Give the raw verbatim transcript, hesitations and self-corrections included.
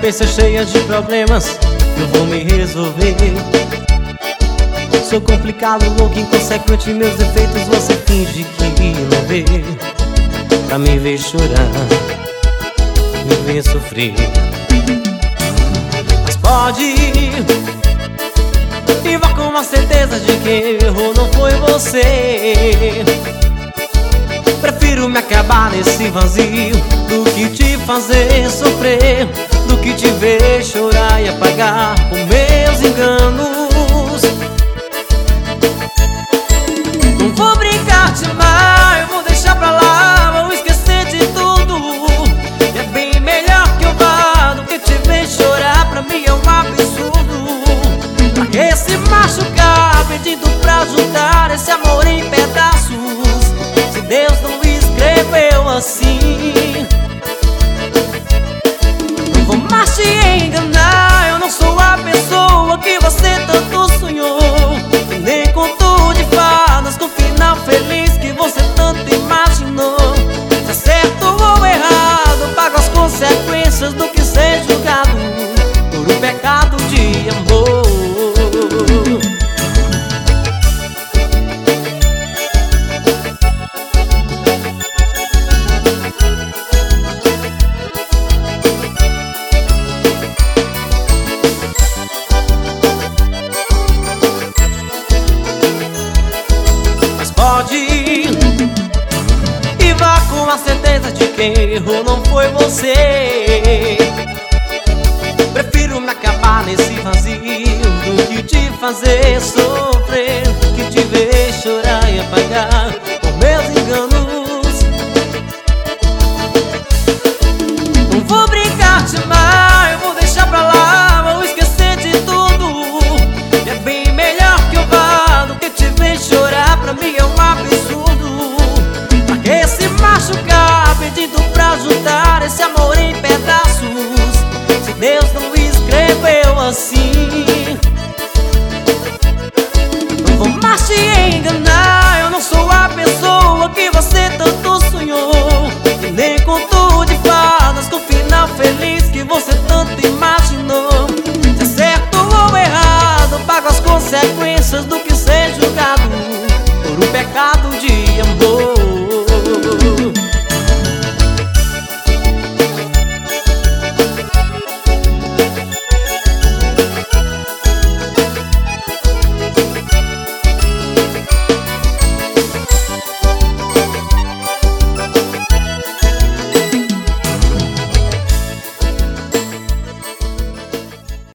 cabeça cheia de problemas, eu vou me resolver. Sou complicado, louco, inconsequente, meus defeitos você finge que não vê. Pra me ver chorar, me ver sofrer. Mas pode ir e vá com a certeza de que errou não foi você. Prefiro me acabar nesse vazio do que te fazer sofrer, do que te ver chorar e apagar com meus enganos. Não vou brincar de amar, eu vou deixar pra lá, vou esquecer de tudo. E é bem melhor que eu vá do que te ver chorar, pra mim é um absurdo. Pra que se machucar pedindo pra ajudar esse amor em pedaços, se Deus não escreveu assim? Não vou mais te enganar, eu não sou a pessoa que você tanto sonhou, e nem conto de fadas com final feliz que você tanto imaginou. Se é certo ou errado, pago as consequências do que ser julgado por um pecado de amor. Pode ir e vá com a certeza de que errou não foi você. Prefiro me acabar nesse vazio do que te fazer sofrer.